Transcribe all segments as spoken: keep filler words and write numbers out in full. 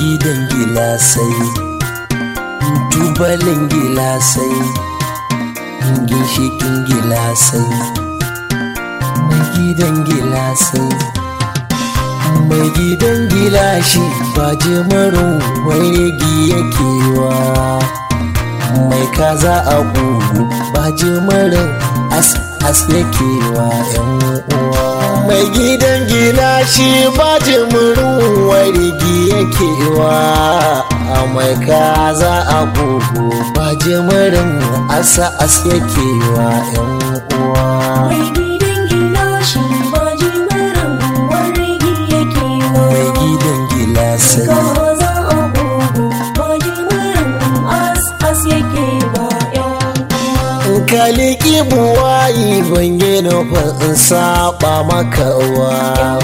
gidan gilasai, tubalin gilasai, ginshikin gilasai, mai gidan gilasai, mai gidan gilashi ba jimarin wargi yake wa, mai kaza a gugu ba jimarin as as yake wa yan uwa. Mai gidan gilashi ba jimarin wargi yake wa, mai kaza a gugu ba jimarin as as yake wa yan uwa. Mai gidan gilashi ba jimarin wargi yake wa, mai gidan gilasai, kaza a gugu ba jimarin as as yake wa yan uwa. kaliki buwayi ban yi nufin in saba maka wa,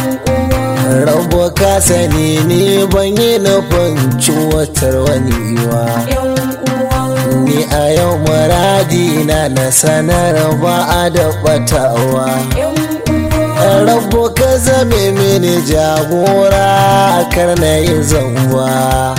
rabu ka sani ne ban yi nufin cuwatar wani wa. Ni a yau muradi na na sanar ba a da batawa, rabu ka zame mini jagora kar na yi zanwa,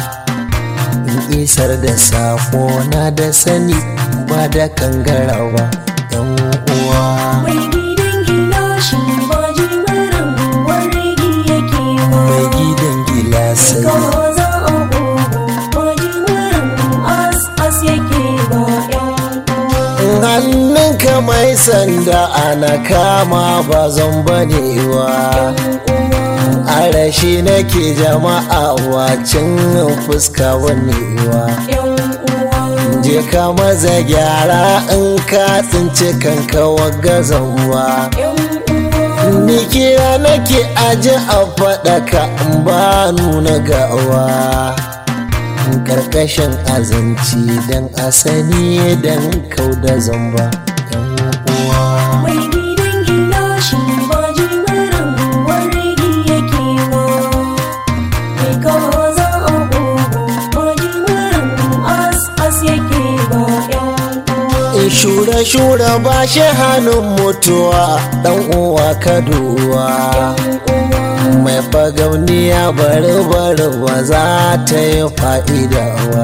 in isar da sako na da sani ba da kangarawa yan uwa. Mai gidan gilashi ba jimarin wargi yake wa, mai gidan gilasai, kaza a gugu ba jimarin as as yake wa yan uwa. hannunka mai sanda ana kama ba zan banewa, arashi nake jama'a wacin fuska wanewa. Je ka maza gyara in ka tsinci kanka wagazanwa, ni kira nake aji a faɗaka in ba nuna gawa, karkashin azanci don asani don kau da zamba yan uwa. Mai gidan gilashi ba jimarin wargi yake wa, mai kaza a gugu ba jimarin as as yake wa yan uwa. Shure-shure ba shi hannun mutuwa ɗan uwa kaduwa, mai fagauniya bari-bari ba za ta yi fa'idawa.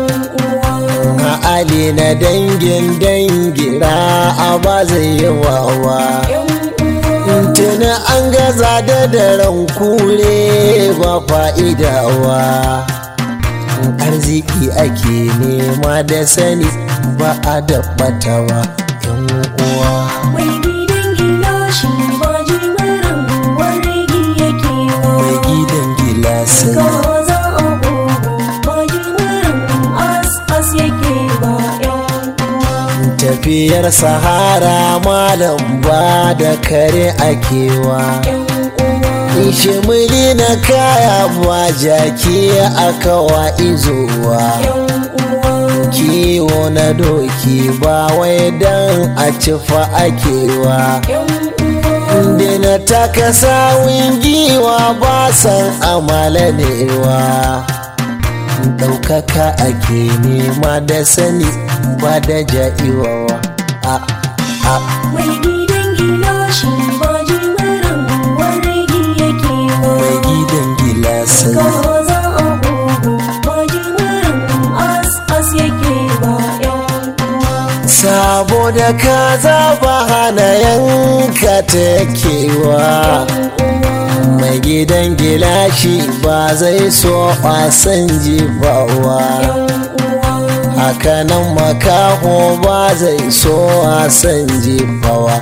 Ha'ali na dangin dangira a ba zai yi wawa, tuni an gaza da daren kure ba fa'idawa. Arziki ake nema da sani ba a dabbatawa yan uwa. Mai gidan gilashi ba jimarin wargi yake wa, mai gidan gilasai, kaza a gugu ba jimarin as as yake wa yan uwa. tafiyar sahara malam ba da kare akewa, shimili na kaya ba jaki aka wa izowa, kiwo na doki ba wai dan a cifa akewa. Dina taka sawun giwa ba san amala newa, ɗaukaka ake nema da sani ba da ja'iwawa. a a Mai gidan gilashi ba jimarin wargi yake wa, mai gidan gilasai, kaza a gugu ba jimarin as as yake wa yan uwa. saboda kaza ba hana yanka takewa, mai gidan gilashi ba zai so wasan jibawa, hakanan makaho ba zai so wasan jibawa.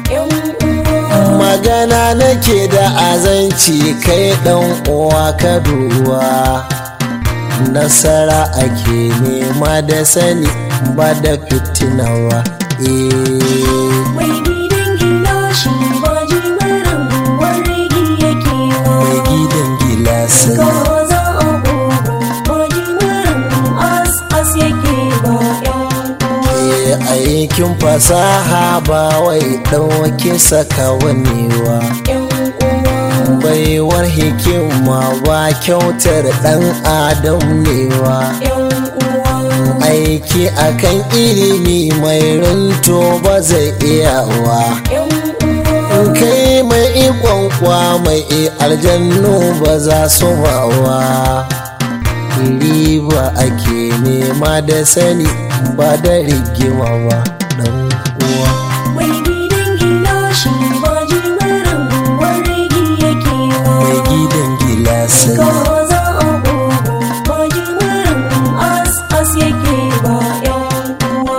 magana nake da azanci kai dan uwa kaduwa, nasara ake nema da sani ba da fitinawa. Mai gidan gilashi ba jimarin wargi yake wa, mai gidan gilasai, kaza a gugu ba jimarin as as yake wa yan uwa. aikin fasaha ba wai ɗauke saka wanewa, baiwar hikima ba kyautar ɗan adam newa, aiki akan ilimi mai runto ba zai iyawa, kai mai ikon kwa mai aljannu ba za su bawa, riba ake nema da sani ba da rigima ba dan uwa. Mai gidan gilashi ba jimirin wargi yake ba. Mai gidan gilasai Kaza a ƙugu ba jimirin as as yake ba yan uwa.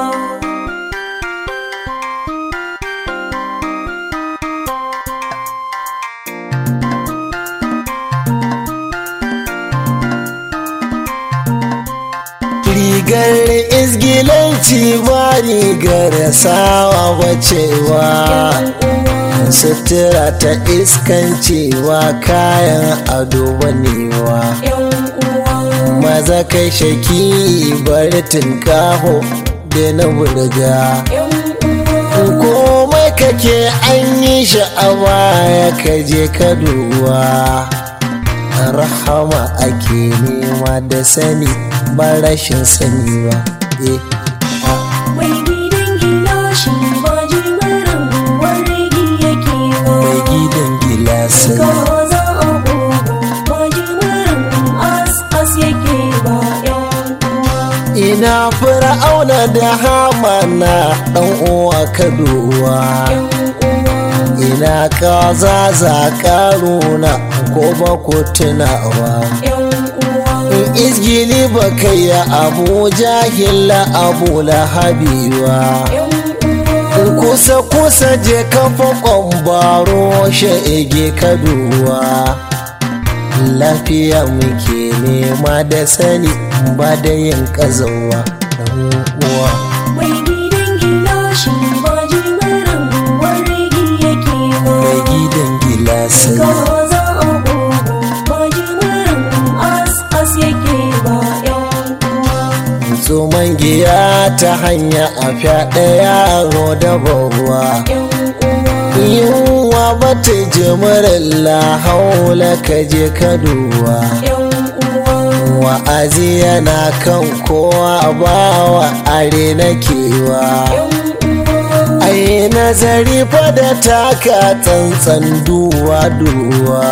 rigar izgilanci ba rigar sawa bacewa, sutura ta iskancewa kayan ado banewa. Maza kai shaki bari tunkaho da na burga, komai kake an yi sha'awa ya kaje kaduwa. Rahama ake nema da sani ba rashin sani ba. Eh, Mai gidan gilashi ba jimirin wargi yake ba. mai gidan gilasai Kaza a ƙugu ba jimirin as as yake ba yan uwa. ina fir'auna da hamana dan uwa kaduwa, ina kaza za karuna ko ba ko tunawa. izgili ba kai ya abu jahila abu lahabiwa, kusa kusa je kafa kwambaro sha'ige kaduwa. Lafiya muke nema da sani ba da yin kazawa dan uwa. Mai gidan gilashi ba jimirin wargi yake ba. Mai gidan gilasai Kaza a ƙugu ba jimirin as as yake ba yan uwa. tsoman giya ta hanya a fyaɗe yaro da babuwa. Yan uwa. yunwa ba ta jimirin lahaula ka je kaduwa. Yan uwa. wa'azi yana kan kowa bawa are na kewa. Yan uwa. ai nazari fa da taka tsantsan duwa duwa.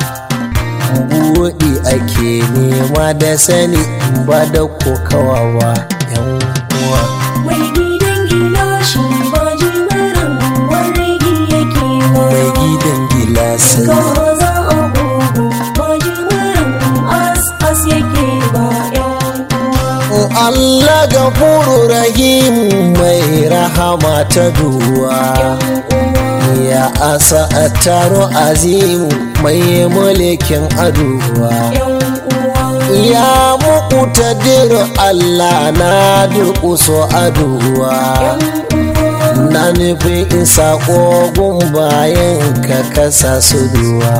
buɗi ake nema da sani ba da kokawa ba yan uwa. Mai gidan gilashi ba jimirin wargi yake ba. Mai gidan gilasai Kaza a ƙugu ba jimirin as as yake ba yan uwa. Allah gafuru rahim mai rahama ta duwa. ya asa a taro azimu mai mulkin aduwa. ya muku tadiru Allah na durƙuso aduwa. na nufin isa ƙogun bayan ka kasa su duwa.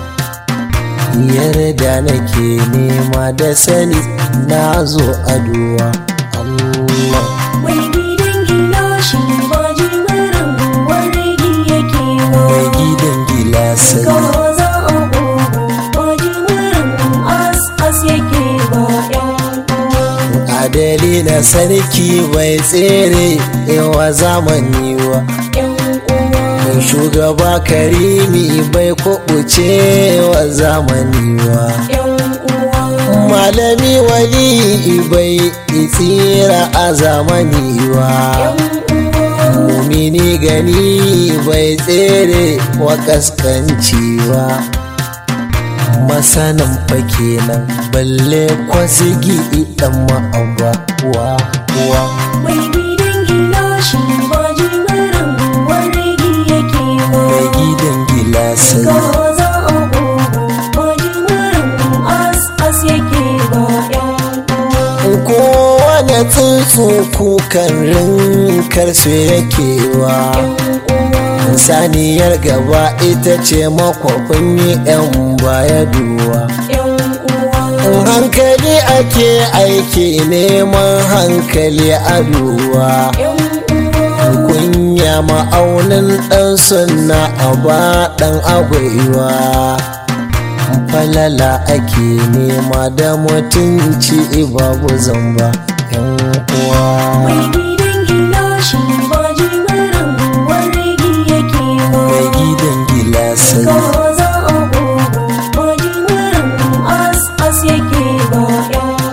yarda nake nema da sani na zo aduwa. Allah Mai gidan gilashi ba jimirin wargi yake ba. mai gidan gilasai Kaza a ƙugu ba jimirin as as yake ba yan uwa. adali na sarki bai tsere yawa zamani wa. Yan uwa. shugaba karimi bai kuɓuce wa zamani wa. Yan uwa. malami wali bai tsira a zamani wa. Yan uwa. mumini gani bai tsere wa kaskanci wa. masanin fa kenan balle kwasigi dan ma'abba wa wa. Mai gidan gilashi ba jimirin wargi yake ba. mai gidan gilasai Kaza a ƙugu ba jimirin as as yake ba yan uwa. kowane tsuntsu kukan rinkar su yake wa. saniyar gaba ita ce makwafin yi yan baya duwa. Yan uwa. hankali ake aiki neman hankali a duwa. Yan uwa. kunya ma'aunin ɗan sunna a ba ɗan agwaiwa. falala ake nema da mutunci babu zamba yan uwa. Mai gidan gilashi ba jimirin wargi yake ba. mai gidan gilasai Kaza a ƙugu ba jimirin as as yake ba yan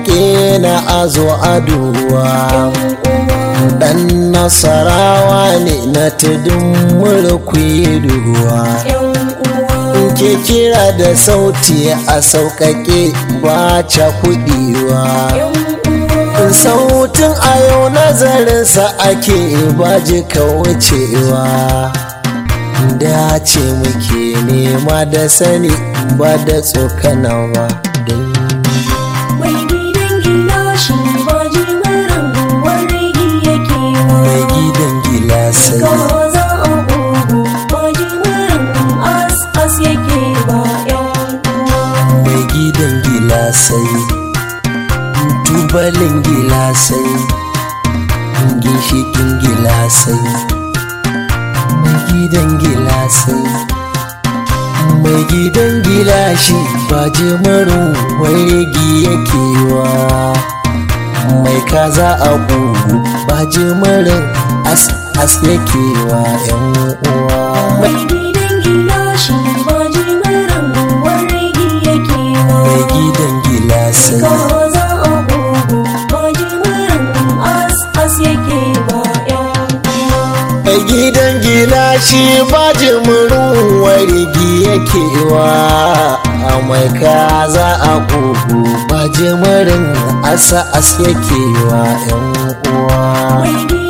yaƙe na azo aduwa dan nasarawa ne na tudun mulki duwa ke kira da sauti a sauƙaƙe ba ca kuɗiwa sautin a yau nazarinsa ake baji kaucewa dace muke nema da sani ba da tsokanawa mai gidan gilashi ba jimarin wargi yake ba mai gidan gilasai kaza a ugu ba jimarin as as yake ba yan uwa mai gidan gilasai tubalin gilasai ginshikin gilasai mai gidan gilasai mai gidan gilashi ba jimarin wargi yake wa mai kaza a bugu ba jimarin as as yake wa yan uwa mai gidan gilashi ba jimarin wargi yake ba mai gidan gilasai kaza a ugu ba jimarin as as yake ba yan uwa mai gidan gilashi ba jimurin wargi yake wa a mai kaza a kugu ba jimurin asa as yake wa yan uwa mai